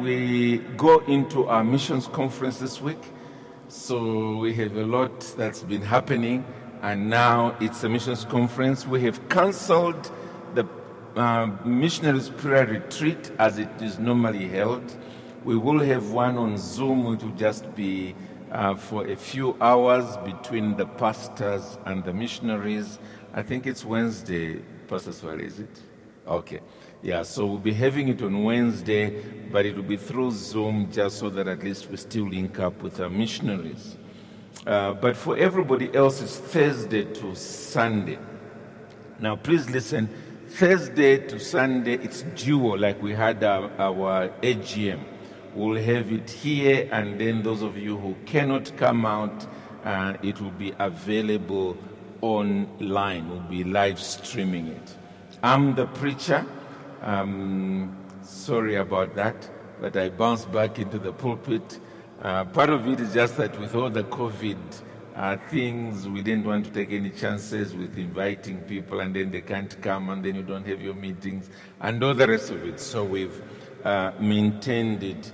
we go into our missions conference this week. So we have a lot that's been happening, and now it's a missions conference. We have cancelled the missionaries prayer retreat as it is normally held. We will have one on Zoom, which will just be for a few hours between the pastors and the missionaries. I think it's Wednesday, Pastor Swale, is it? Okay. Yeah, so we'll be having it on Wednesday, but it will be through Zoom just so that at least we still link up with our missionaries. But for everybody else, it's Thursday to Sunday. Now, please listen. Thursday to Sunday, it's duo, like we had our AGM. We'll have it here, and then those of you who cannot come out, it will be available online. We'll be live streaming it. I'm the preacher. Sorry about that, but I bounced back into the pulpit. Part of it is just that with all the COVID things, we didn't want to take any chances with inviting people, and then they can't come, and then you don't have your meetings, and all the rest of it. So we've maintained it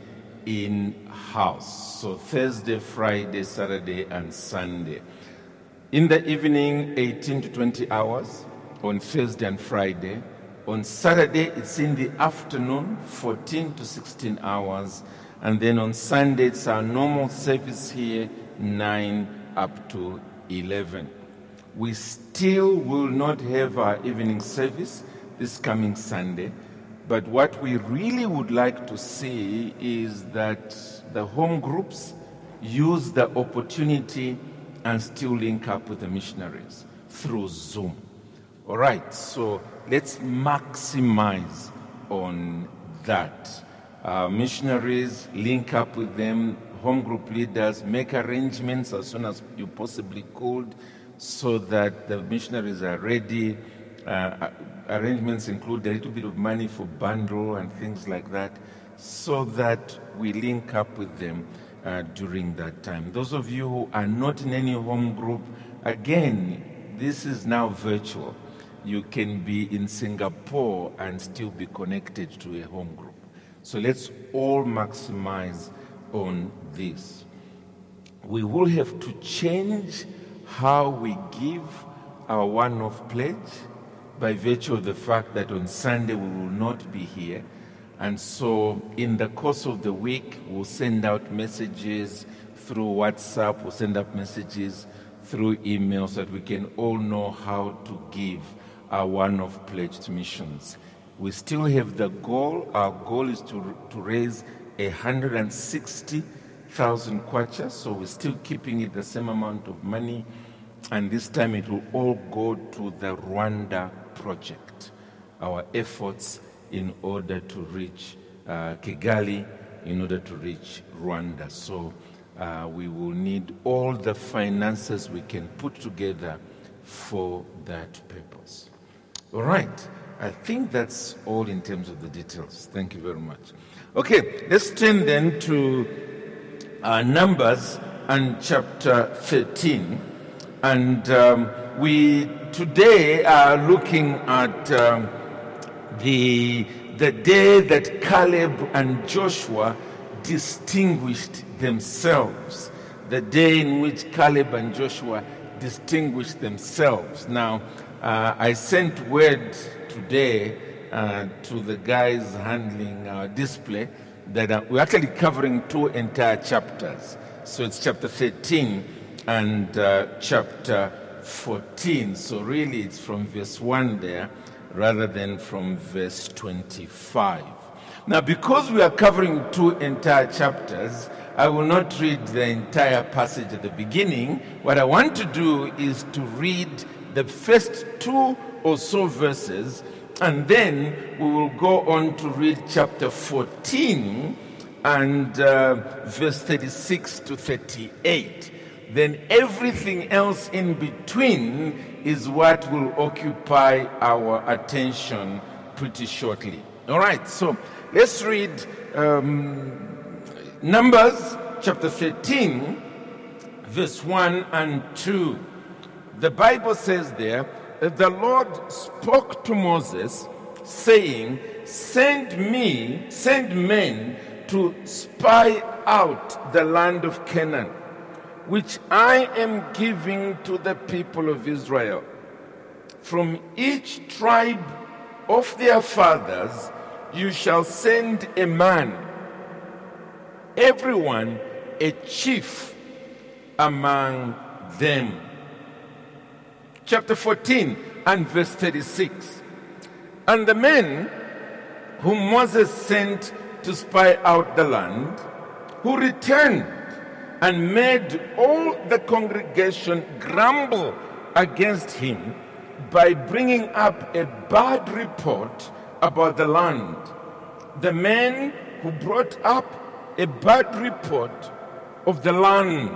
in-house. So Thursday, Friday, Saturday, and Sunday. In the evening, 18 to 20 hours on Thursday and Friday. On Saturday, it's in the afternoon, 14 to 16 hours. And then on Sunday, it's our normal service here, 9 up to 11. We still will not have our evening service this coming Sunday. But what we really would like to see is that the home groups use the opportunity and still link up with the missionaries through Zoom. All right, so let's maximize on that. Missionaries, link up with them, home group leaders, make arrangements as soon as you possibly could so that the missionaries are ready. Arrangements include a little bit of money for bundle and things like that so that we link up with them during that time. Those of you who are not in any home group, again, this is now virtual. You can be in Singapore and still be connected to a home group. So let's all maximize on this. We will have to change how we give our one-off pledge by virtue of the fact that on Sunday we will not be here. And so in the course of the week, we'll send out messages through WhatsApp, we'll send out messages through email so that we can all know how to give our one-off pledge to missions. We still have the goal. Our goal is to raise 160,000 kwacha, so we're still keeping it the same amount of money, and this time it will all go to the Rwanda project, our efforts in order to reach Kigali, in order to reach Rwanda. So we will need all the finances we can put together for that purpose. All right, I think that's all in terms of the details. Thank you very much. Okay, let's turn then to Numbers and chapter 13. And we today are looking at the day that Caleb and Joshua distinguished themselves. The day in which Caleb and Joshua distinguished themselves. Now, I sent word today to the guys handling our display that we're actually covering 2 entire chapters. So it's chapter 13 and chapter 14. So really it's from verse 1 there rather than from verse 25. Now, because we are covering 2 entire chapters, I will not read the entire passage at the beginning. What I want to do is to read the first 2 or so verses, and then we will go on to read chapter 14 and verse 36 to 38. Then everything else in between is what will occupy our attention pretty shortly. All right, so let's read Numbers chapter 13, verse 1 and 2. The Bible says there, the Lord spoke to Moses, saying, send men to spy out the land of Canaan, which I am giving to the people of Israel. From each tribe of their fathers you shall send a man, everyone a chief among them. Chapter 14 and verse 36. And the men whom Moses sent to spy out the land, who returned and made all the congregation grumble against him by bringing up a bad report about the land. The men who brought up a bad report of the land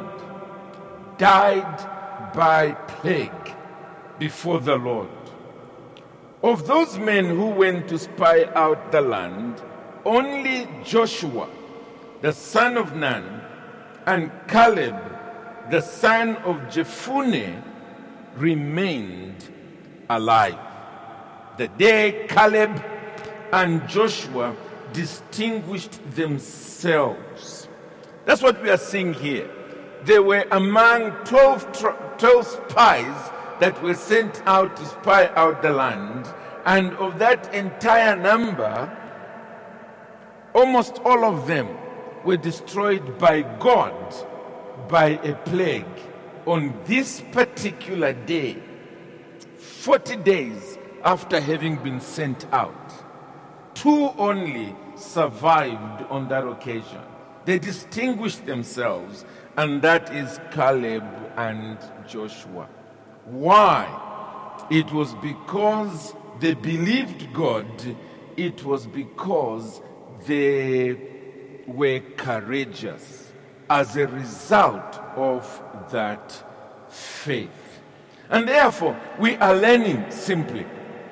died by plague before the Lord. Of those men who went to spy out the land, only Joshua, the son of Nun, and Caleb, the son of Jephunneh, remained alive. The day Caleb and Joshua distinguished themselves. That's what we are seeing here. They were among 12 spies that were sent out to spy out the land, and of that entire number, almost all of them were destroyed by God by a plague on this particular day, 40 days after having been sent out. 2 only survived on that occasion. They distinguished themselves, and that is Caleb and Joshua. Why? It was because they believed God. It was because they were courageous as a result of that faith. And therefore, we are learning simply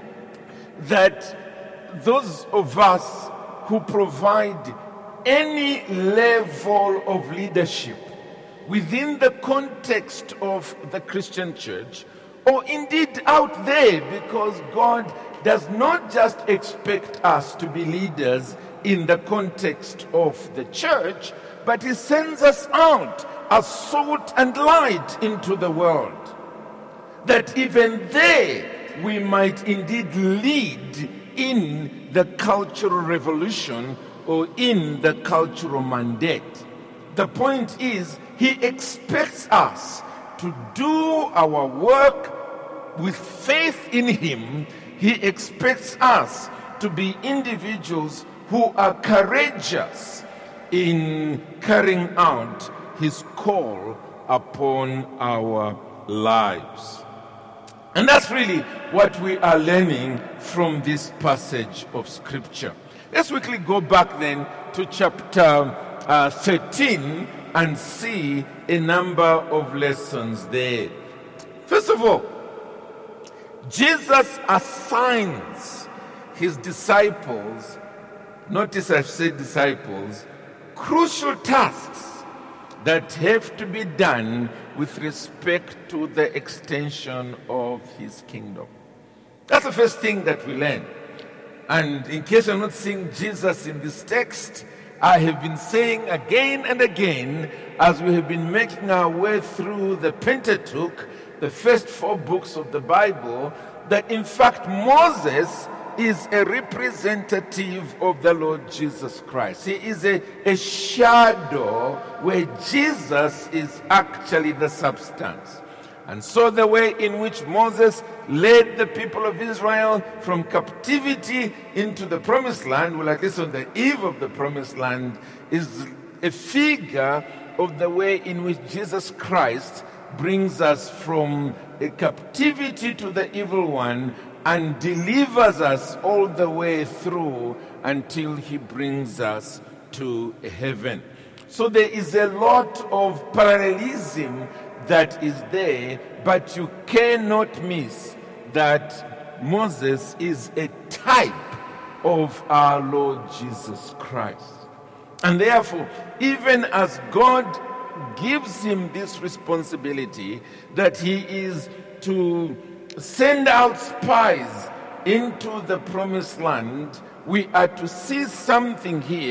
that those of us who provide any level of leadership within the context of the Christian church, or indeed out there, because God does not just expect us to be leaders in the context of the church, but He sends us out as salt and light into the world, that even there we might indeed lead in the cultural revolution or in the cultural mandate. The point is, He expects us to do our work with faith in Him. He expects us to be individuals who are courageous in carrying out His call upon our lives. And that's really what we are learning from this passage of Scripture. Let's quickly go back then to chapter 13 and see a number of lessons there. First of all, Jesus assigns His disciples, notice I've said disciples, crucial tasks that have to be done with respect to the extension of His kingdom. That's the first thing that we learn. And in case you're not seeing Jesus in this text, I have been saying again and again, as we have been making our way through the Pentateuch, the first 4 books of the Bible, that in fact Moses is a representative of the Lord Jesus Christ. He is a shadow where Jesus is actually the substance. And so the way in which Moses led the people of Israel from captivity into the promised land, well, at least on the eve of the promised land, is a figure of the way in which Jesus Christ brings us from a captivity to the evil one and delivers us all the way through until He brings us to heaven. So there is a lot of parallelism that is there, but you cannot miss that Moses is a type of our Lord Jesus Christ. And therefore, even as God gives him this responsibility that he is to send out spies into the promised land, we are to see something here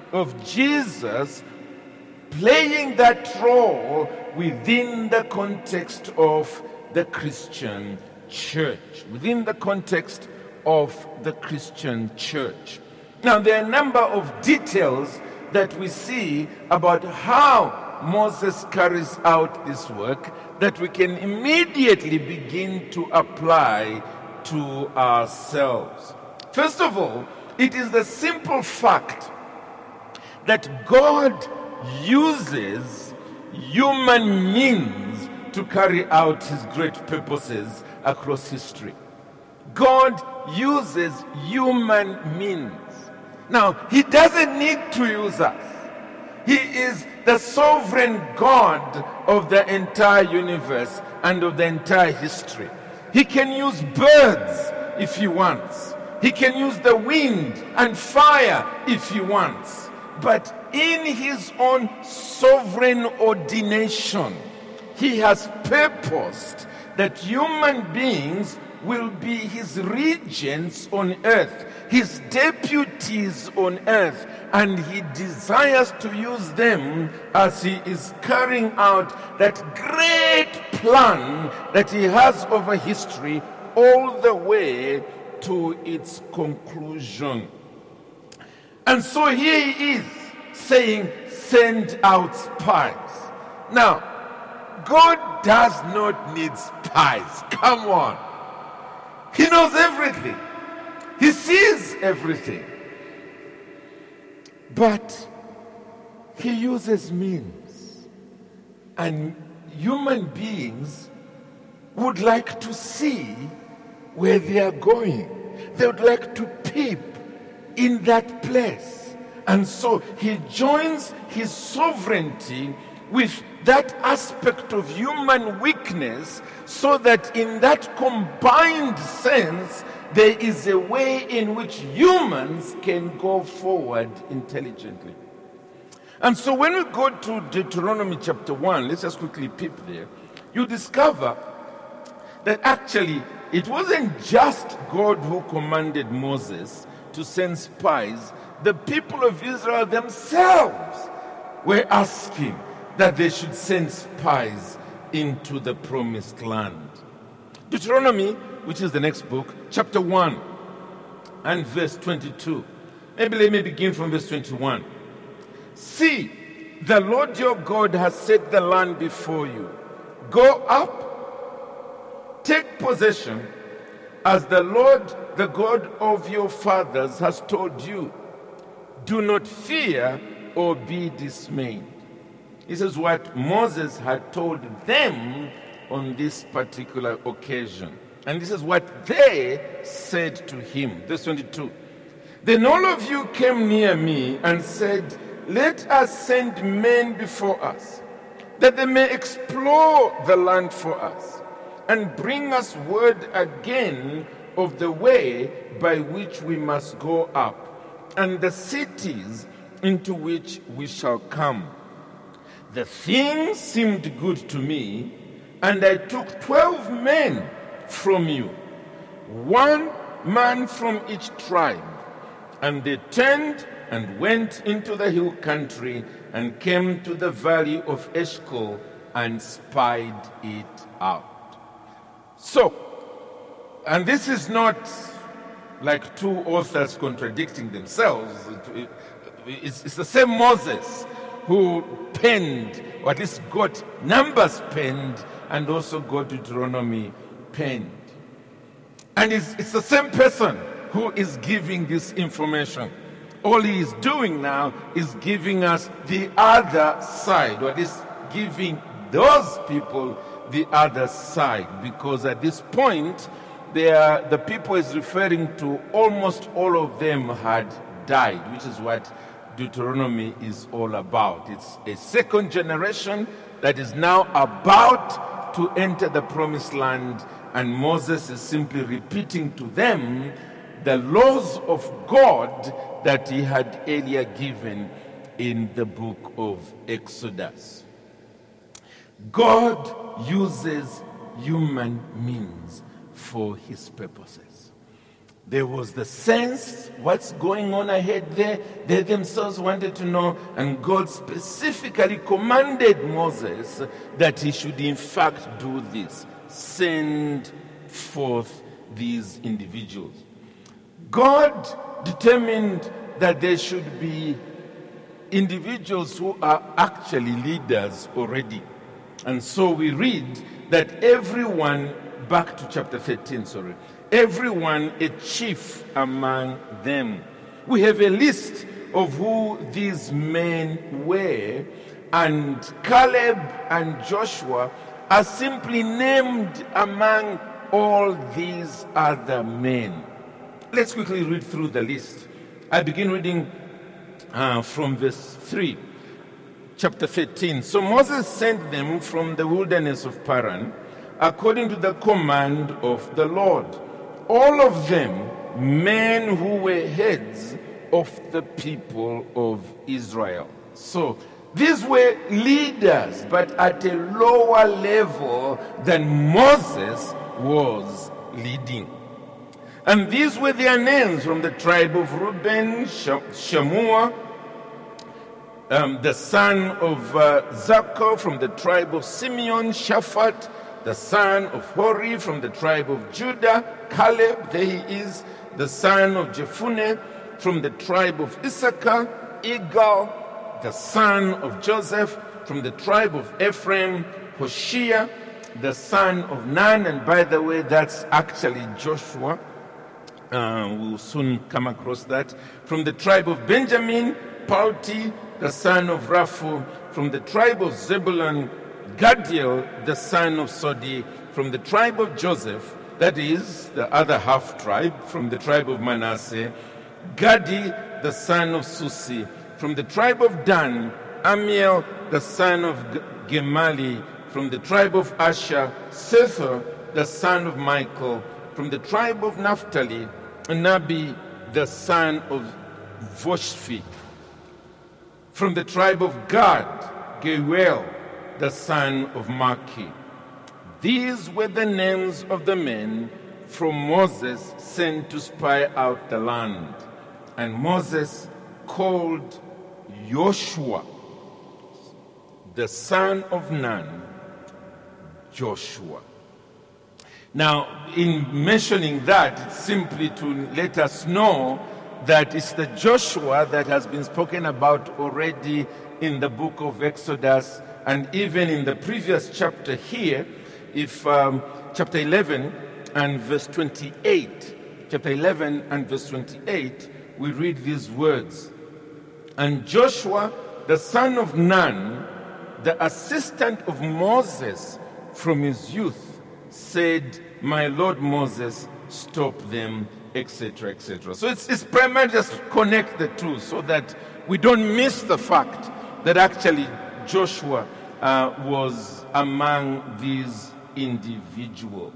of Jesus playing that role within the context of the Christian church. Within the context of the Christian church. Now, there are a number of details that we see about how Moses carries out this work that we can immediately begin to apply to ourselves. First of all, it is the simple fact that God uses human means to carry out his great purposes across history. God uses human means. Now, he doesn't need to use us. He is the sovereign God of the entire universe and of the entire history. He can use birds if he wants. He can use the wind and fire if he wants. But in his own sovereign ordination, he has purposed that human beings will be his regents on earth, his deputies on earth, and he desires to use them as he is carrying out that great plan that he has over history all the way to its conclusion. And so here he is saying, send out spies. Now, God does not need spies. Come on. He knows everything. He sees everything. But he uses means. And human beings would like to see where they are going. They would like to peep in that place. And so he joins his sovereignty with that aspect of human weakness, so that in that combined sense, there is a way in which humans can go forward intelligently. And so when we go to Deuteronomy chapter 1, let's just quickly peep there, you discover that actually it wasn't just God who commanded Moses to send spies. The people of Israel themselves were asking that they should send spies into the promised land. Deuteronomy, which is the next book, chapter 1 and verse 22. Maybe let me begin from verse 21. See, the Lord your God has set the land before you. Go up, take possession, as the Lord, the God of your fathers, has told you. Do not fear or be dismayed. This is what Moses had told them on this particular occasion. And this is what they said to him. Verse 22. Then all of you came near me and said, let us send men before us, that they may explore the land for us, and bring us word again of the way by which we must go up, and the cities into which we shall come. The thing seemed good to me, and I took 12 men from you, 1 man from each tribe, and they turned and went into the hill country and came to the valley of Eshcol and spied it out. So, and this is not like two authors contradicting themselves. It's the same Moses who penned, or at least got Numbers penned, and also got Deuteronomy penned. And it's the same person who is giving this information. All he is doing now is giving us the other side, or at least giving those people the other side, because at this point, the people is referring to, almost all of them had died, which is what Deuteronomy is all about. It's a second generation that is now about to enter the promised land, and Moses is simply repeating to them the laws of God that he had earlier given in the book of Exodus. God uses human means for his purposes. There was the sense, what's going on ahead there. They themselves wanted to know, and God specifically commanded Moses that he should in fact do this. Send forth these individuals. God determined that there should be individuals who are actually leaders already. And so we read that everyone, back to chapter 13, everyone a chief among them. We have a list of who these men were, and Caleb and Joshua are simply named among all these other men. Let's quickly read through the list. I begin reading from verse 3, chapter 13. So Moses sent them from the wilderness of Paran, according to the command of the Lord. All of them men who were heads of the people of Israel. So these were leaders, but at a lower level than Moses was leading. And these were their names: from the tribe of Reuben, Shammua, the son of Zaccur; from the tribe of Simeon, Shaphat, the son of Hori; from the tribe of Judah, Caleb, there he is, the son of Jephunneh; from the tribe of Issachar, Igal, the son of Joseph; from the tribe of Ephraim, Hoshea, the son of Nun. And by the way, that's actually Joshua. We'll soon come across that. From the tribe of Benjamin, Palti, the son of Raphu; from the tribe of Zebulun, Gadiel, the son of Sodi; from the tribe of Joseph, that is the other half tribe, from the tribe of Manasseh, Gadi, the son of Susi; from the tribe of Dan, Amiel, the son of Gemali; from the tribe of Asher, Sethur, the son of Michael; from the tribe of Naphtali, Nabi, the son of Voshvi; from the tribe of Gad, Geuel, the son of Maki. These were the names of the men from Moses sent to spy out the land. And Moses called Joshua, the son of Nun, Joshua. Now, in mentioning that, it's simply to let us know that it's the Joshua that has been spoken about already in the book of Exodus, and even in the previous chapter here, if chapter 11 and verse 28, chapter 11 and verse 28, we read these words: And Joshua, the son of Nun, the assistant of Moses from his youth, said, My Lord Moses, stop them, etc., etc. So it's primarily just connect the two so that we don't miss the fact that actually Joshua was among these individuals.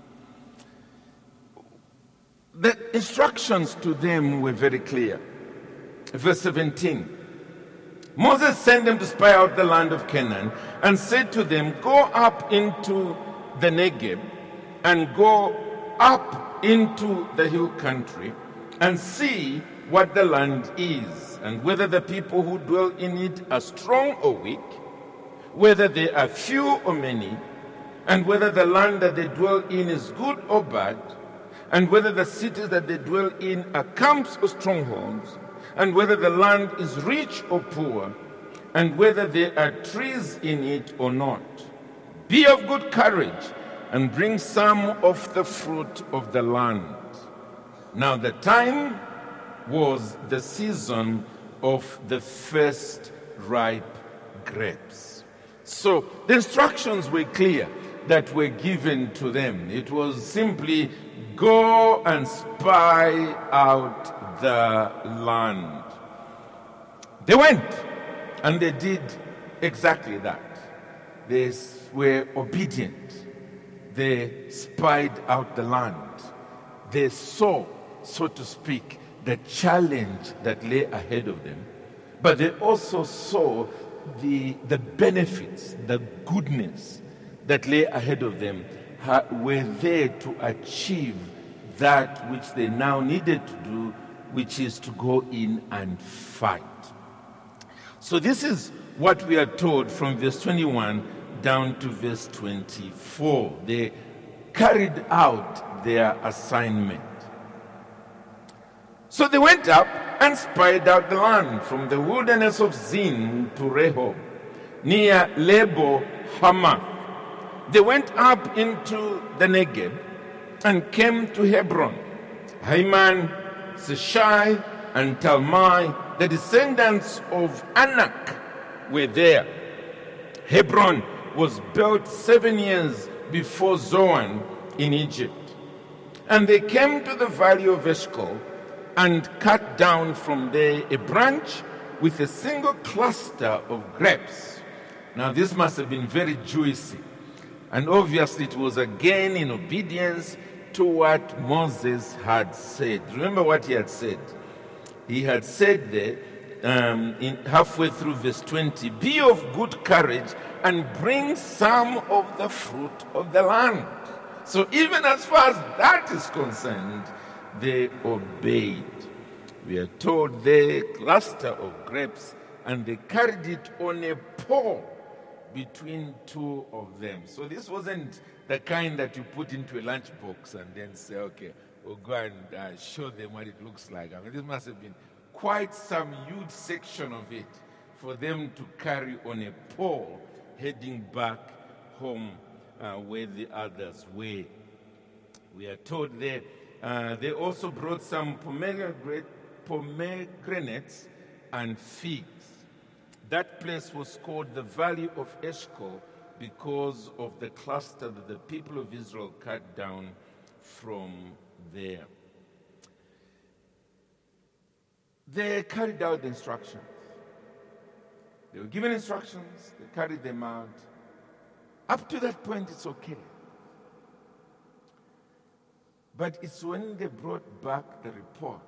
The instructions to them were very clear. Verse 17. Moses sent them to spy out the land of Canaan and said to them, Go up into the Negeb and go up into the hill country and see what the land is, and whether the people who dwell in it are strong or weak, whether they are few or many, and whether the land that they dwell in is good or bad, and whether the cities that they dwell in are camps or strongholds, and whether the land is rich or poor, and whether there are trees in it or not. Be of good courage, and bring some of the fruit of the land. Now the time was the season of the first ripe grapes. So the instructions were clear that were given to them. It was simply go and spy out the land. They went and they did exactly that. They were obedient. They spied out the land. They saw, so to speak, the challenge that lay ahead of them. But they also saw the benefits, the goodness that lay ahead of them were there to achieve that which they now needed to do, which is to go in and fight. So this is what we are told from verse 21 down to verse 24. They carried out their assignment. So they went up and spied out the land from the wilderness of Zin to Rehob, near Lebo Hamath. They went up into the Negeb and came to Hebron. Haman, Seshai, and Talmai, the descendants of Anak, were there. Hebron was built 7 years before Zoan in Egypt. And they came to the valley of Eshcol and cut down from there a branch with a single cluster of grapes. Now this must have been very juicy. And obviously it was again in obedience to what Moses had said. Remember what he had said. He had said there, halfway through verse 20, "Be of good courage and bring some of the fruit of the land." So even as far as that is concerned, they obeyed. We are told the cluster of grapes, and they carried it on a pole between two of them. So this wasn't the kind that you put into a lunchbox and then say, okay, we'll go and show them what it looks like. I mean, this must have been quite some huge section of it for them to carry on a pole heading back home where the others were. We are told there they also brought some pomegranates and figs. That place was called the Valley of Eshcol because of the cluster that the people of Israel cut down from there. They carried out the instructions. They were given instructions, they carried them out. Up to that point, it's okay. But it's when they brought back the report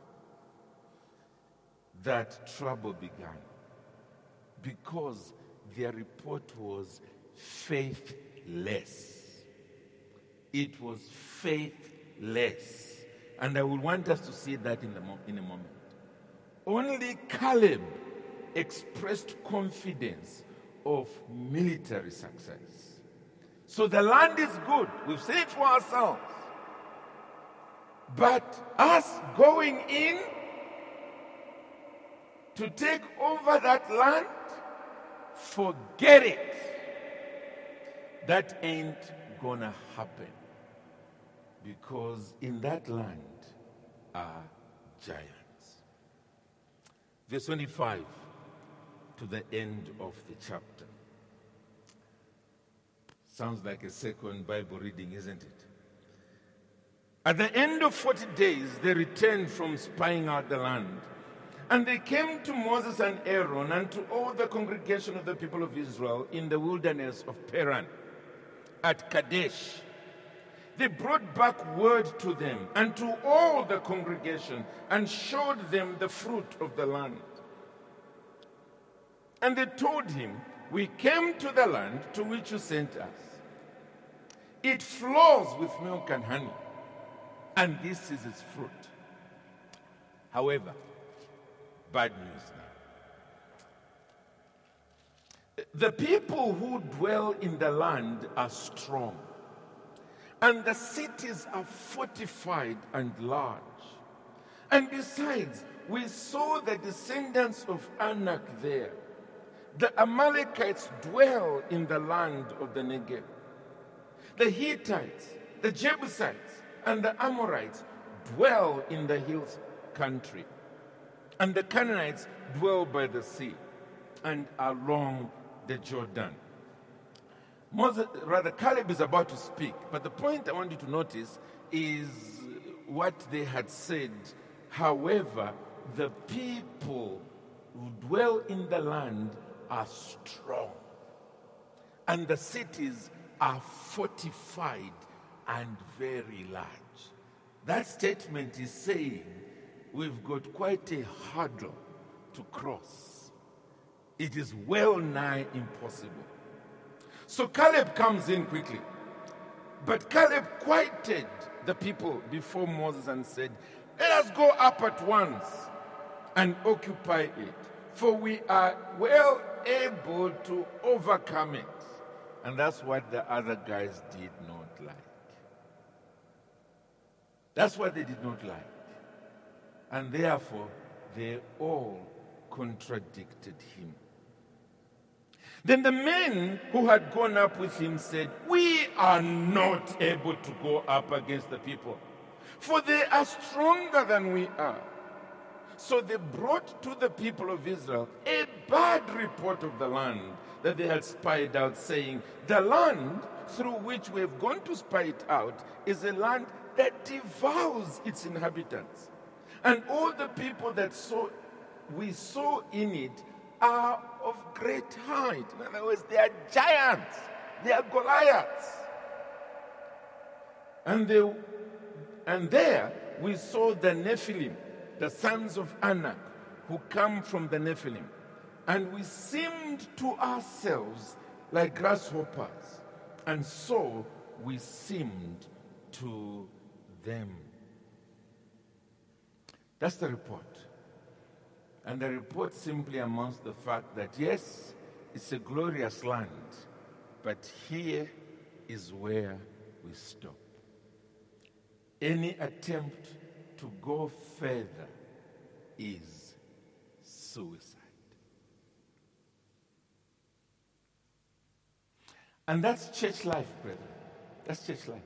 that trouble began. Because their report was faithless. It was faithless. And I would want us to see that in a moment. Only Caleb expressed confidence of military success. So the land is good. We've seen it for ourselves. But us going in to take over that land, forget it. That ain't gonna happen. Because in that land are giants. Verse 25 to the end of the chapter. Sounds like a second Bible reading, isn't it? At the end of 40 days, they returned from spying out the land. And they came to Moses and Aaron and to all the congregation of the people of Israel in the wilderness of Paran at Kadesh. They brought back word to them and to all the congregation and showed them the fruit of the land. And they told him, "We came to the land to which you sent us. It flows with milk and honey, and this is its fruit." However, bad news now. The people who dwell in the land are strong, and the cities are fortified and large. And besides, we saw the descendants of Anak there. The Amalekites dwell in the land of the Negev. The Hittites, the Jebusites, and the Amorites dwell in the hills country. And the Canaanites dwell by the sea and along the Jordan. Caleb is about to speak, but the point I want you to notice is what they had said. However, the people who dwell in the land are strong, and the cities are fortified and very large. That statement is saying we've got quite a hurdle to cross. It is well nigh impossible. So Caleb comes in quickly. But Caleb quieted the people before Moses and said, "Let us go up at once and occupy it, for we are well able to overcome it." And that's what the other guys did not like. That's what they did not like. And therefore, they all contradicted him. Then the men who had gone up with him said, "We are not able to go up against the people, for they are stronger than we are." So they brought to the people of Israel a bad report of the land that they had spied out, saying, "The land through which we have gone to spy it out is a land that devours its inhabitants. And all the people that we saw in it are of great height." In other words, they are giants. They are Goliaths. And there we saw the Nephilim, the sons of Anak, who come from the Nephilim. And we seemed to ourselves like grasshoppers, and so we seemed to them. That's the report. And the report simply amounts to the fact that, yes, it's a glorious land, but here is where we stop. Any attempt to go further is suicide. And that's church life, brethren. That's church life.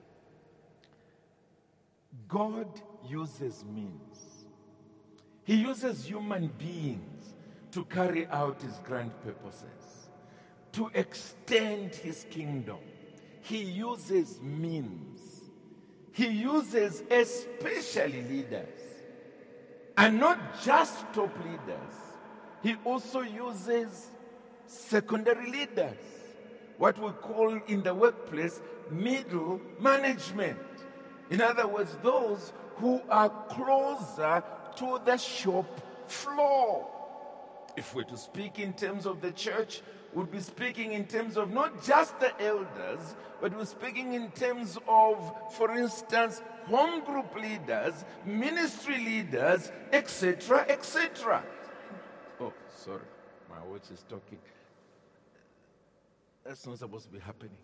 God uses means. He uses human beings to carry out his grand purposes, to extend his kingdom. He uses means. He uses especially leaders, and not just top leaders. He also uses secondary leaders, what we call in the workplace middle management. In other words, those who are closer to the shop floor. If we're to speak in terms of the church, we'll be speaking in terms of not just the elders, but we're speaking in terms of, for instance, home group leaders, ministry leaders, etc., etc. Oh, sorry, my watch is talking. That's not supposed to be happening.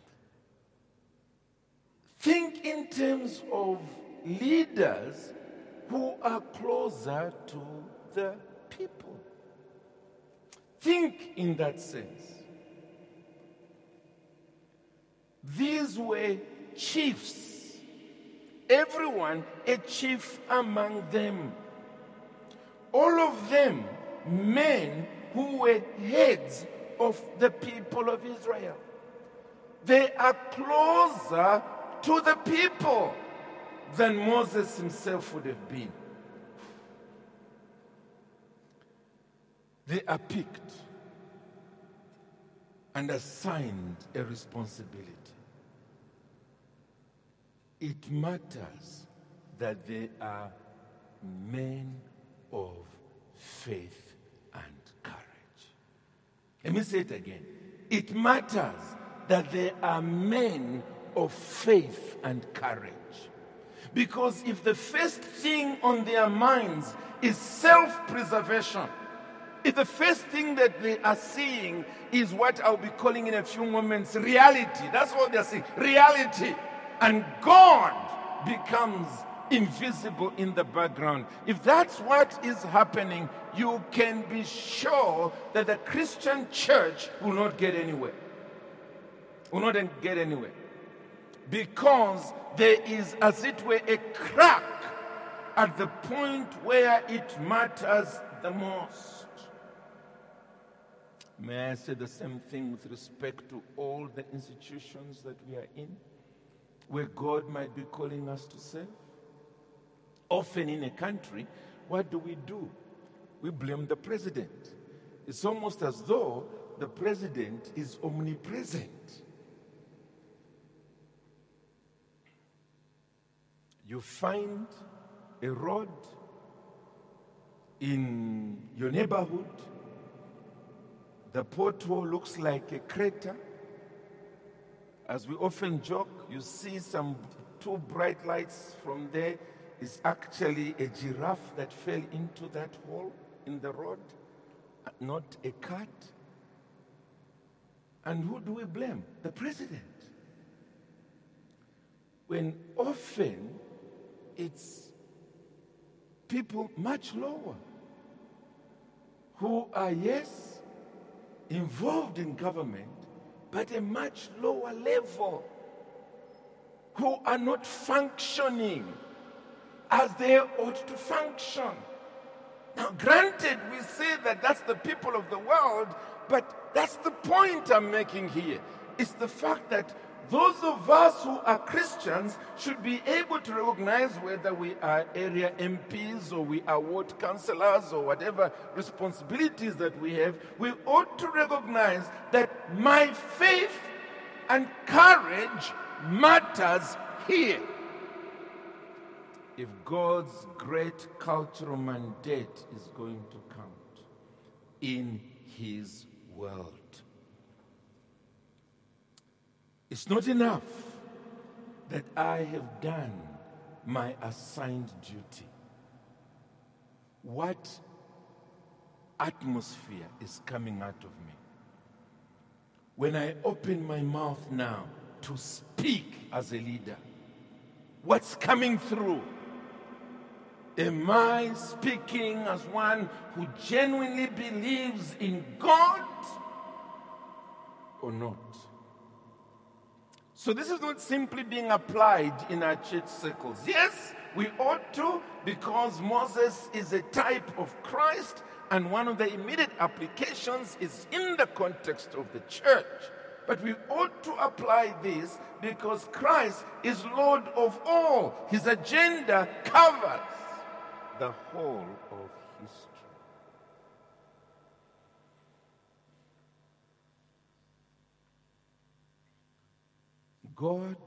Think in terms of leaders who are closer to the people. Think in that sense. These were chiefs. Everyone a chief among them. All of them men who were heads of the people of Israel. They are closer to the people than Moses himself would have been. They are picked and assigned a responsibility. It matters that they are men of faith and courage. Let me say it again. It matters that they are men of faith and courage. Because if the first thing on their minds is self-preservation, if the first thing that they are seeing is what I'll be calling in a few moments reality, that's what they're seeing, reality, and God becomes invisible in the background. If that's what is happening, you can be sure that the Christian church will not get anywhere. Will not get anywhere. Because there is, as it were, a crack at the point where it matters the most. May I say the same thing with respect to all the institutions that we are in, where God might be calling us to serve? Often in a country, what do? We blame the president. It's almost as though the president is omnipresent. You find a road in your neighborhood, the pothole looks like a crater. As we often joke, you see some two bright lights from there is actually a giraffe that fell into that hole in the road, not a cat. And who do we blame? The president. When often it's people much lower who are, yes, involved in government, but a much lower level, who are not functioning as they ought to function. Now, granted, we say that that's the people of the world, but that's the point I'm making here. It's the fact that those of us who are Christians should be able to recognize whether we are area MPs or we are ward councillors or whatever responsibilities that we have. We ought to recognize that my faith and courage matters here. If God's great cultural mandate is going to count in His world, it's not enough that I have done my assigned duty. What atmosphere is coming out of me when I open my mouth now to speak as a leader? What's coming through? Am I speaking as one who genuinely believes in God or not? So this is not simply being applied in our church circles. Yes, we ought to, because Moses is a type of Christ, and one of the immediate applications is in the context of the church. But we ought to apply this because Christ is Lord of all. His agenda covers the whole of history. God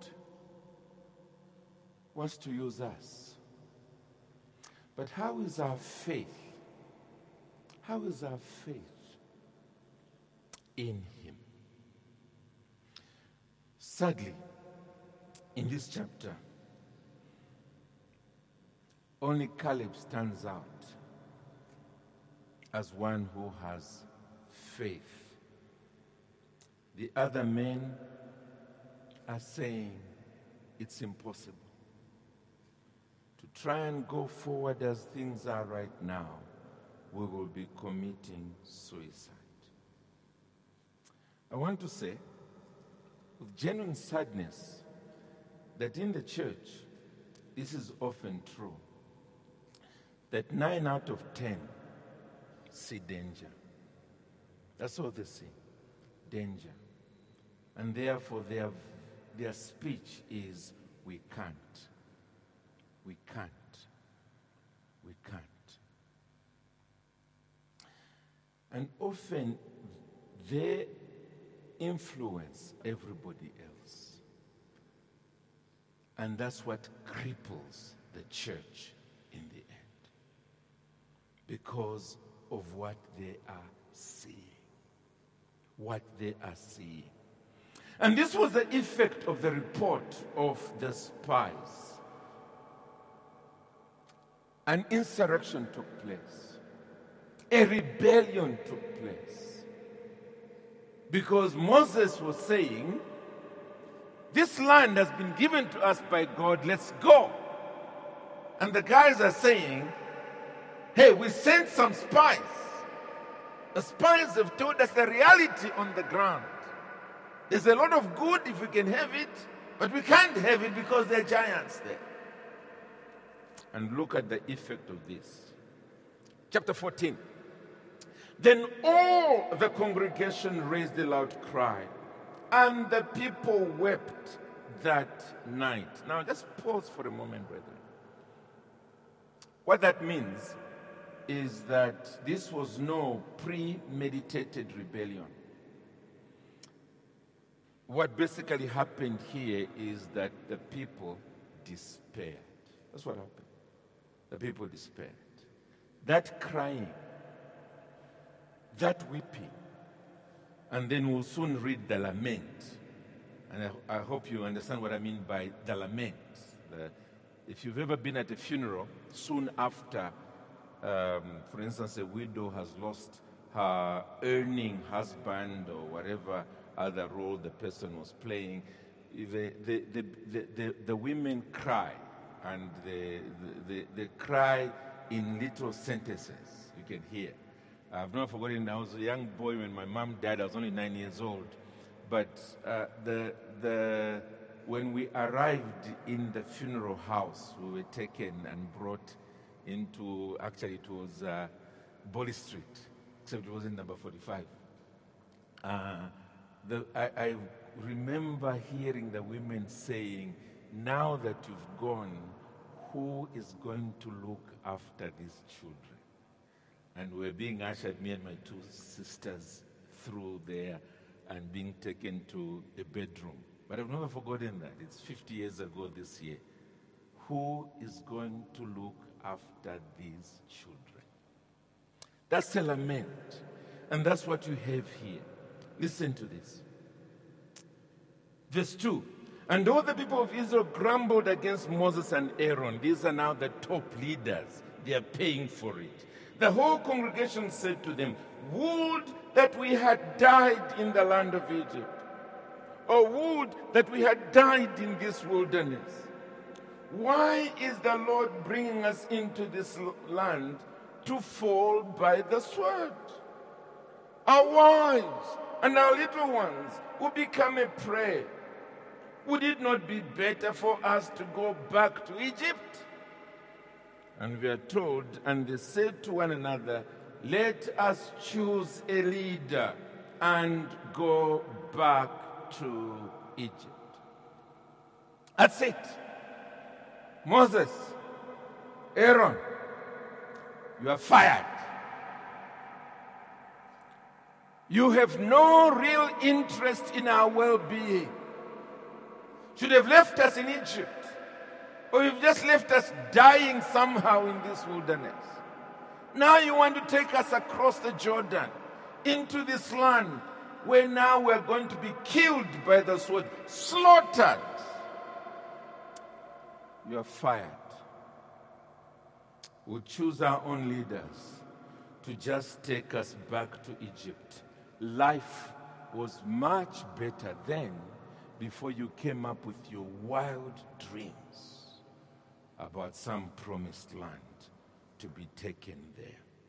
wants to use us. But how is our faith? How is our faith in Him? Sadly, in this chapter, only Caleb stands out as one who has faith. The other men are saying it's impossible. To try and go forward as things are right now, we will be committing suicide. I want to say, with genuine sadness, that in the church, this is often true, that 9 out of 10 see danger. That's all they see, danger. And therefore their speech is, we can't, we can't, we can't. And often they influence everybody else. And that's what cripples the church in the end, because of what they are seeing. What they are seeing. And this was the effect of the report of the spies. An insurrection took place. A rebellion took place. Because Moses was saying, this land has been given to us by God, let's go. And the guys are saying, hey, we sent some spies. The spies have told us the reality on the ground. There's a lot of good if we can have it, but we can't have it because there are giants there. And look at the effect of this. Chapter 14. Then all the congregation raised a loud cry, and the people wept that night. Now just pause for a moment, brethren. What that means is that this was no premeditated rebellion. What basically happened here is that the people despaired. That's what happened. The people despaired. That crying, that weeping, and then we'll soon read the lament. And I hope you understand what I mean by the lament. If you've ever been at a funeral, soon after, for instance, a widow has lost her earning husband or whatever other role the person was playing, the women cry, and they cry in little sentences you can hear. I've never forgotten, I was a young boy when my mom died. I was only 9 years old. But when we arrived in the funeral house, we were taken and brought into, actually it was Bolly Street, except it wasn't number 45. I remember hearing the women saying, now that you've gone, who is going to look after these children? And we're being ushered, me and my two sisters, through there and being taken to a bedroom. But I've never forgotten that. It's 50 years ago this year. Who is going to look after these children? That's a lament. And that's what you have here. Listen to this. Verse 2. And all the people of Israel grumbled against Moses and Aaron. These are now the top leaders. They are paying for it. The whole congregation said to them, would that we had died in the land of Egypt, or would that we had died in this wilderness. Why is the Lord bringing us into this land to fall by the sword? Our wives and our little ones will become a prey. Would it not be better for us to go back to Egypt? And we are told, and they said to one another, let us choose a leader and go back to Egypt. That's it. Moses, Aaron, you are fired. You have no real interest in our well-being. Should have left us in Egypt. Or you've just left us dying somehow in this wilderness. Now you want to take us across the Jordan into this land where now we're going to be killed by the sword, slaughtered. You are fired. We'll choose our own leaders to just take us back to Egypt. Life was much better then, before you came up with your wild dreams about some promised land to be taken there.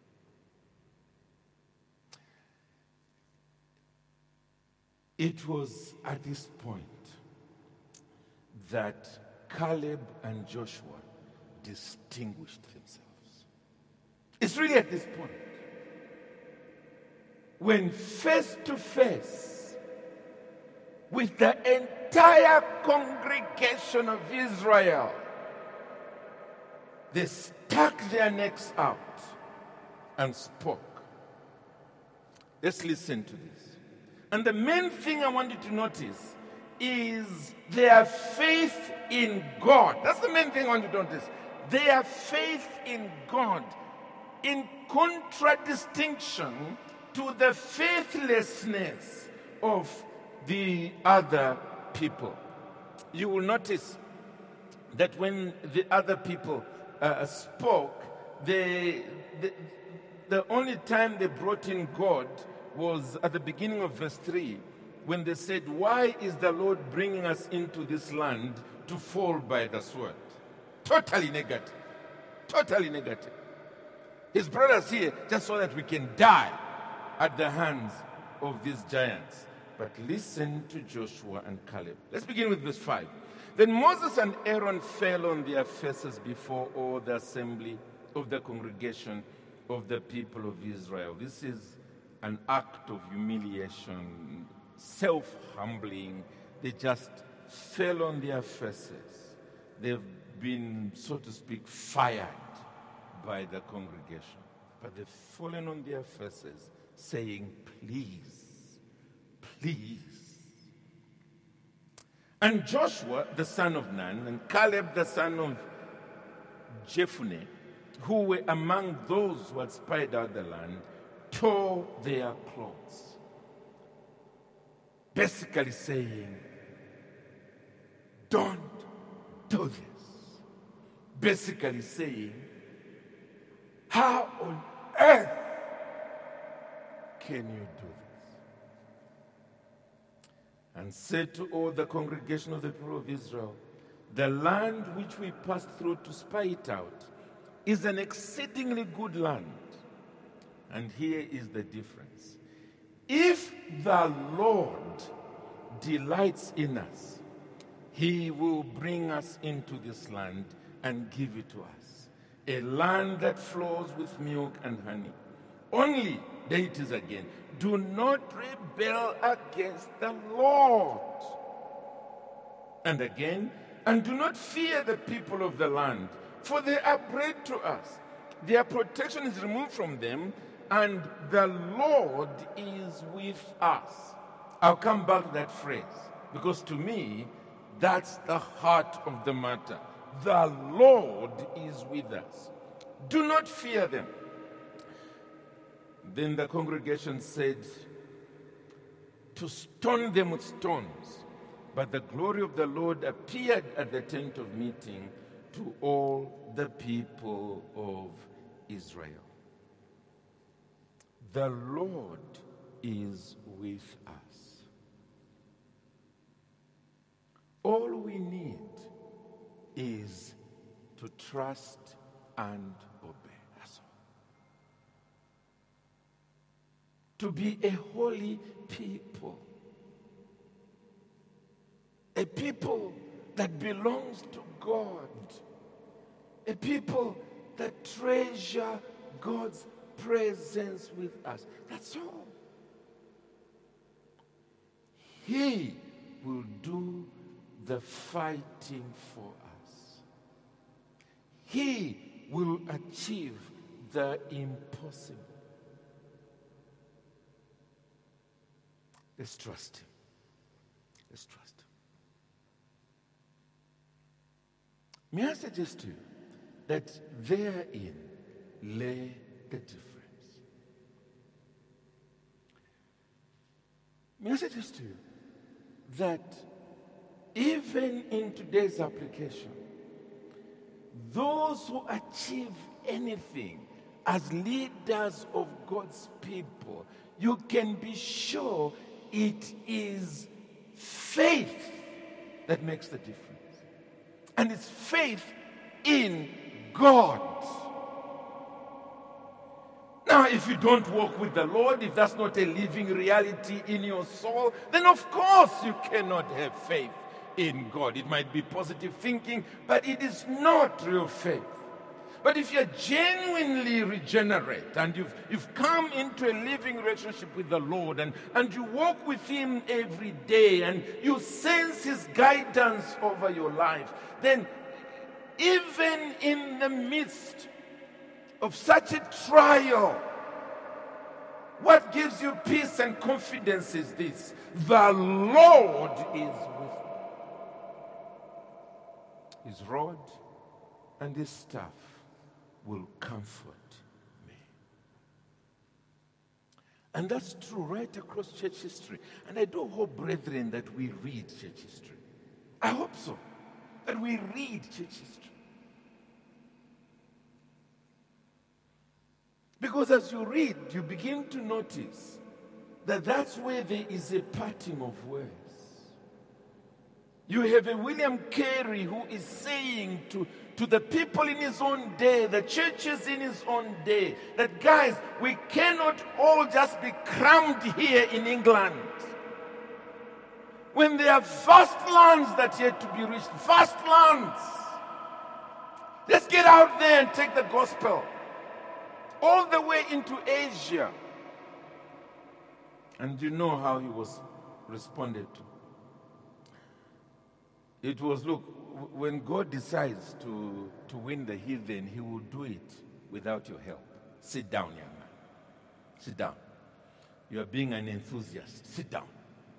It was at this point that Caleb and Joshua distinguished themselves. It's really at this point, when face to face with the entire congregation of Israel, they stuck their necks out and spoke. Let's listen to this. And the main thing I want you to notice is their faith in God. That's the main thing I want you to notice. Their faith in God, in contradistinction to the faithlessness of the other people. You will notice that when the other people spoke, the only time they brought in God was at the beginning of verse 3, when they said, why is the Lord bringing us into this land to fall by the sword? Totally negative. Totally negative. His brothers here just so that we can die at the hands of these giants. But listen to Joshua and Caleb. Let's begin with verse 5. Then Moses and Aaron fell on their faces before all the assembly of the congregation of the people of Israel. This is an act of humiliation, self-humbling. They just fell on their faces. They've been, so to speak, fired by the congregation. But they've fallen on their faces, saying, please, please. And Joshua, the son of Nun, and Caleb, the son of Jephunneh, who were among those who had spied out the land, tore their clothes. Basically saying, don't do this. basically saying, how on earth can you do this? And said to all the congregation of the people of Israel, the land which we passed through to spy it out is an exceedingly good land. And here is the difference. If the Lord delights in us, he will bring us into this land and give it to us. A land that flows with milk and honey. Only, there it is again, do not rebel against the Lord. And again, and do not fear the people of the land, for they are bread to us. Their protection is removed from them, and the Lord is with us. I'll come back to that phrase, because to me, that's the heart of the matter. The Lord is with us. Do not fear them. Then the congregation said to stone them with stones. But the glory of the Lord appeared at the tent of meeting to all the people of Israel. The Lord is with us. All we need is to trust and obey. That's all. To be a holy people. A people that belongs to God. A people that treasure God's presence with us. That's all. He will do the fighting for us. He will achieve the impossible. Let's trust him. Let's trust him. May I suggest to you that therein lay the difference. May I suggest to you that even in today's application, those who achieve anything as leaders of God's people, you can be sure it is faith that makes the difference. And it's faith in God. Now, if you don't walk with the Lord, if that's not a living reality in your soul, then of course you cannot have faith in God. It might be positive thinking, but it is not real faith. But if you're genuinely regenerate and you've come into a living relationship with the Lord and you walk with him every day and you sense his guidance over your life, then even in the midst of such a trial, what gives you peace and confidence is this: the Lord is with me. His rod and his staff will comfort me. And that's true right across church history. And I do hope, brethren, that we read church history. I hope so, that we read church history. Because as you read, you begin to notice that that's where there is a parting of words. You have a William Carey who is saying to the people in his own day, the churches in his own day, that guys, we cannot all just be crammed here in England. When there are vast lands that yet to be reached, vast lands. Let's get out there and take the gospel all the way into Asia. And you know how he was responded to. It was, look, when God decides to win the heathen, he will do it without your help. Sit down, young man. Sit down. You are being an enthusiast. Sit down.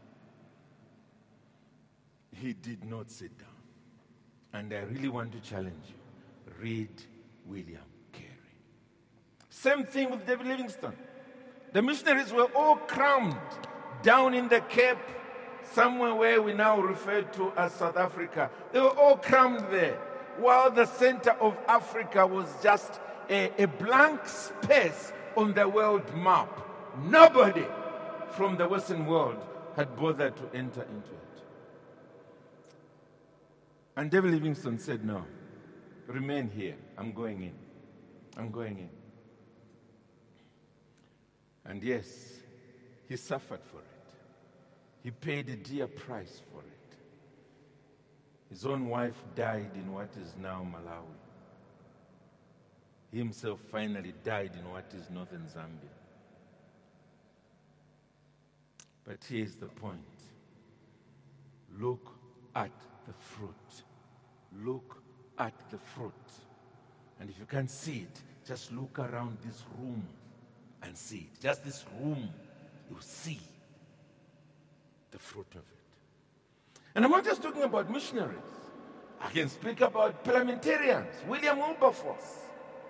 He did not sit down. And I really want to challenge you. Read William Carey. Same thing with David Livingstone. The missionaries were all crammed down in the Cape, somewhere where we now refer to as South Africa. They were all crammed there. while the center of Africa was just a blank space on the world map. Nobody from the Western world had bothered to enter into it. And David Livingstone said, no, remain here. I'm going in. I'm going in. And yes, he suffered for it. He paid a dear price for it. His own wife died in what is now Malawi. He himself finally died in what is northern Zambia. But here's the point. Look at the fruit. Look at the fruit. And if you can't see it, just look around this room and see it. Just this room, you see the fruit of it. And I'm not just talking about missionaries. I can speak about parliamentarians. William Wilberforce,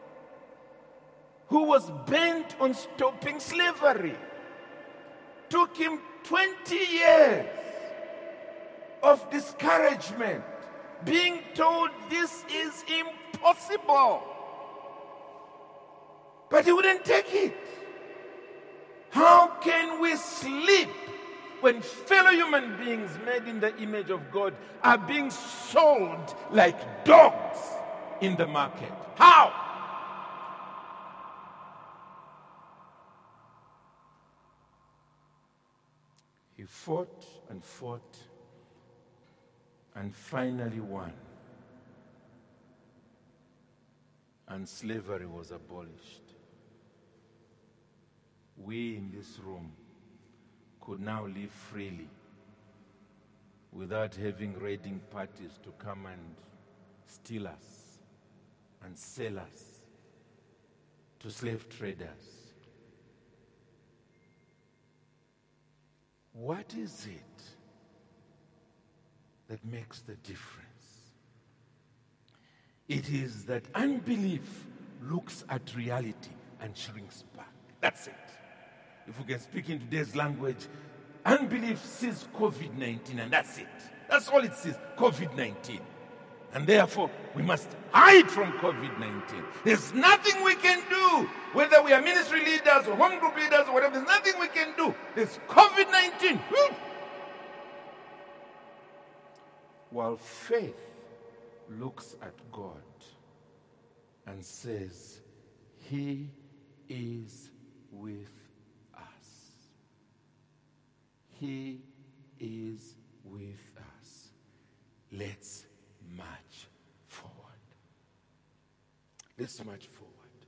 who was bent on stopping slavery. Took him 20 years of discouragement, being told this is impossible. But he wouldn't take it. How can we sleep when fellow human beings made in the image of God are being sold like dogs in the market? How? He fought and fought and finally won. And slavery was abolished. We in this room could now live freely without having raiding parties to come and steal us and sell us to slave traders. What is it that makes the difference? It is that unbelief looks at reality and shrinks back. That's it. If we can speak in today's language, unbelief sees COVID-19 and that's it. That's all it sees, COVID-19. And therefore, we must hide from COVID-19. There's nothing we can do, whether we are ministry leaders or home group leaders or whatever, there's nothing we can do. There's COVID-19. While faith looks at God and says, He is with us. He is with us. Let's march forward. Let's march forward.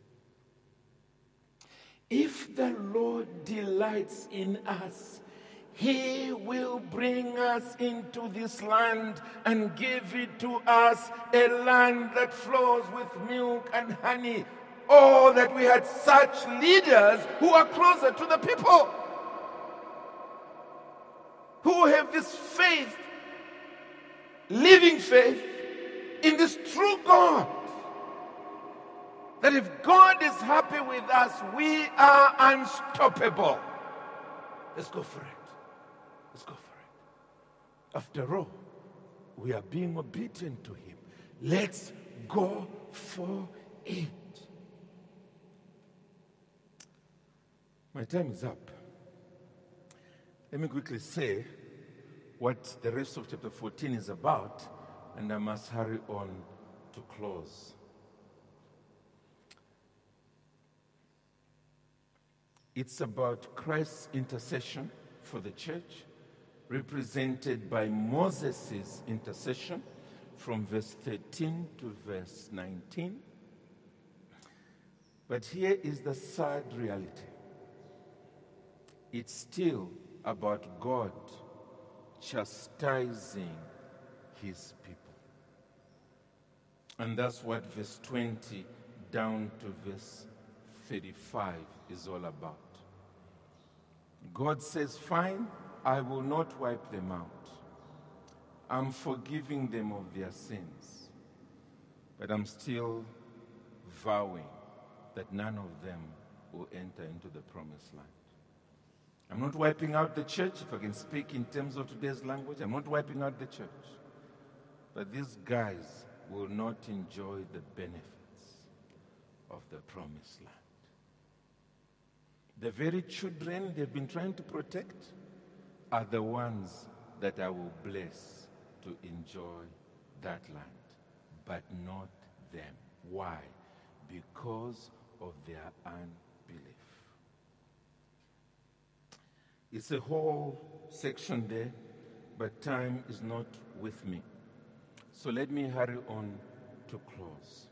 If the Lord delights in us, He will bring us into this land and give it to us, a land that flows with milk and honey. Oh, that we had such leaders who are closer to the people, who have this faith, living faith in this true God. That if God is happy with us, we are unstoppable. Let's go for it. Let's go for it. After all, we are being obedient to Him. Let's go for it. My time is up. Let me quickly say what the rest of chapter 14 is about, and I must hurry on to close. It's about Christ's intercession for the church, represented by Moses' intercession from verse 13 to verse 19. But here is the sad reality. It's still about God chastising His people. And that's what verse 20 down to verse 35 is all about. God says, fine, I will not wipe them out. I'm forgiving them of their sins. But I'm still vowing that none of them will enter into the promised land. I'm not wiping out the church, if I can speak in terms of today's language. I'm not wiping out the church. But these guys will not enjoy the benefits of the promised land. The very children they've been trying to protect are the ones that I will bless to enjoy that land, but not them. Why? Because of their unbelief. It's a whole section there, but time is not with me. So let me hurry on to close.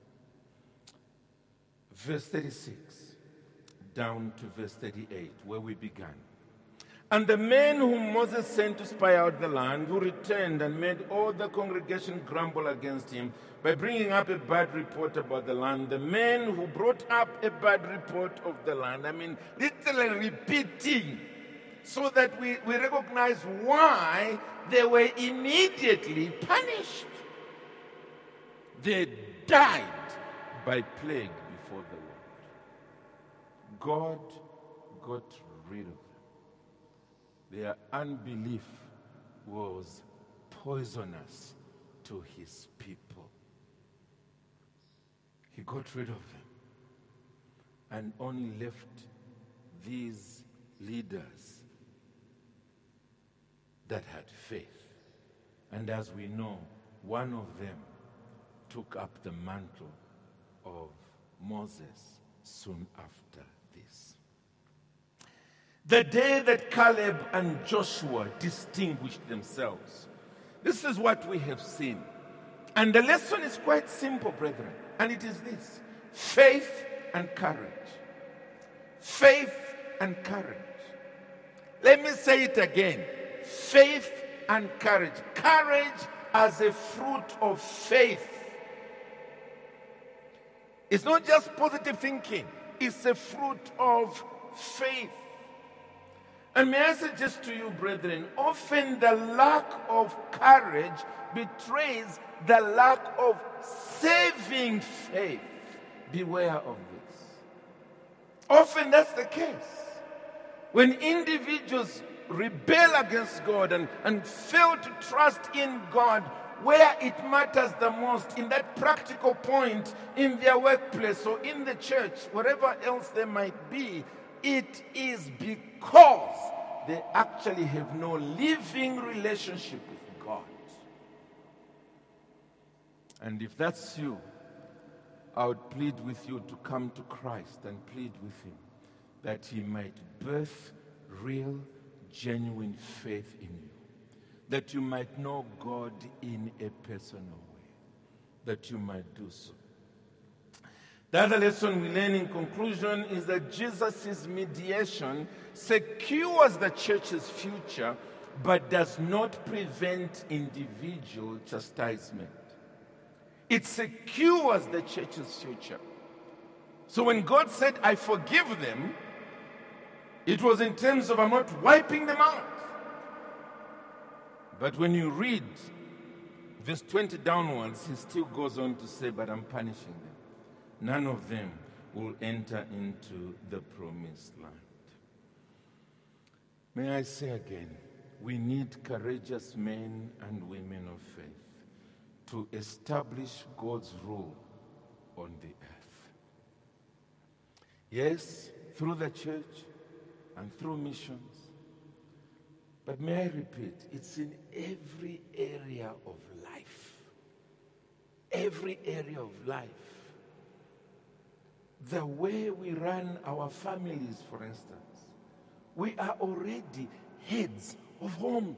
Verse 36 down to verse 38, where we began. And the men whom Moses sent to spy out the land, who returned and made all the congregation grumble against him by bringing up a bad report about the land, the men who brought up a bad report of the land, literally repeating, so that we recognize why they were immediately punished. They died by plague before the Lord. God got rid of them. Their unbelief was poisonous to his people. He got rid of them and only left these leaders that had faith. And as we know, one of them took up the mantle of Moses soon after this. The day that Caleb and Joshua distinguished themselves, this is what we have seen. And the lesson is quite simple, brethren, and it is this: faith and courage. Faith and courage. Let me say it again. Faith and courage. Courage as a fruit of faith. It's not just positive thinking. It's a fruit of faith. And may I suggest to you, brethren, often the lack of courage betrays the lack of saving faith. Beware of this. Often that's the case. When individuals rebel against God and fail to trust in God where it matters the most, in that practical point, in their workplace or in the church, wherever else they might be, it is because they actually have no living relationship with God. And if that's you, I would plead with you to come to Christ and plead with him that he might birth real, genuine faith in you, that you might know God in a personal way, that you might do so. The other lesson we learn in conclusion is that Jesus' mediation secures the church's future, but does not prevent individual chastisement. It secures the church's future. So when God said, I forgive them, it was in terms of I'm not wiping them out. But when you read verse 20 downwards, he still goes on to say, but I'm punishing them. None of them will enter into the promised land. May I say again, we need courageous men and women of faith to establish God's rule on the earth. Yes, through the church and through missions. But may I repeat, it's in every area of life. Every area of life. The way we run our families, for instance, we are already heads of homes.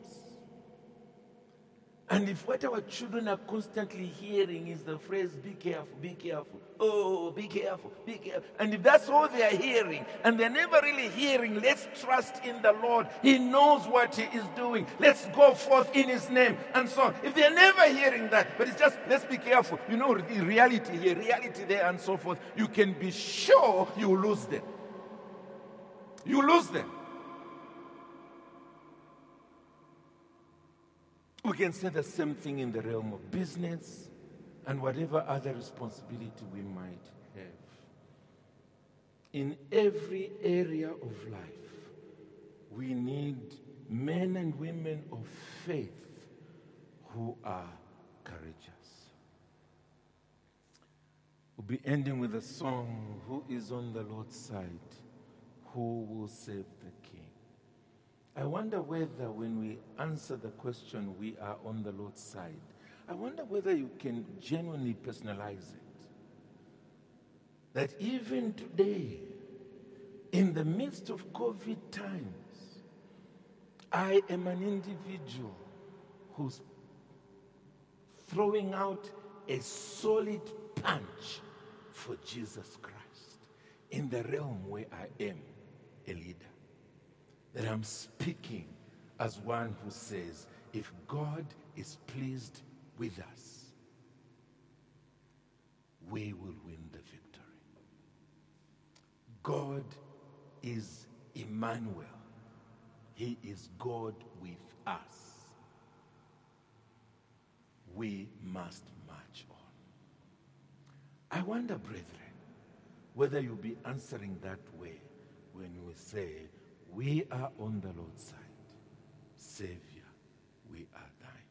And if what our children are constantly hearing is the phrase, be careful, oh, be careful. And if that's all they are hearing, and they're never really hearing, let's trust in the Lord. He knows what he is doing. Let's go forth in his name, and so on. If they're never hearing that, but it's just, let's be careful. You know, the reality here, reality there, and so forth, you can be sure you lose them. You lose them. We can say the same thing in the realm of business and whatever other responsibility we might have. In every area of life, we need men and women of faith who are courageous. We'll be ending with a song, Who is on the Lord's side? Who will save the King? I wonder whether when we answer the question, we are on the Lord's side, I wonder whether you can genuinely personalize it. That even today, in the midst of COVID times, I am an individual who's throwing out a solid punch for Jesus Christ in the realm where I am a leader. That I'm speaking as one who says, if God is pleased with us, we will win the victory. God is Emmanuel. He is God with us. We must march on. I wonder, brethren, whether you'll be answering that way when we say, we are on the Lord's side. Savior, we are thine.